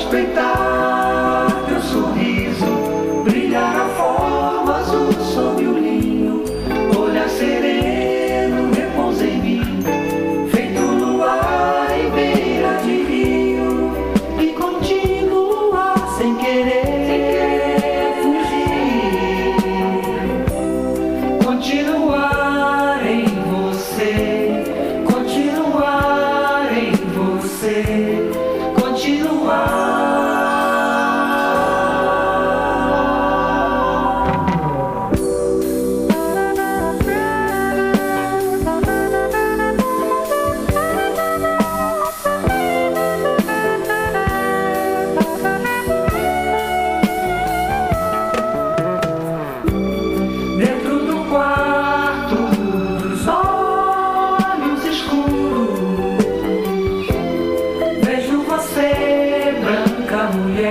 respeitar teu sorriso, brilhar a forma azul sob o linho, olhar sereno, repousa em mim, feito luar em beira de rio, e continuar sem querer fugir, continuar em você, continuar em você, continuar. Dentro do quarto dos olhos escuros, vejo você, branca mulher.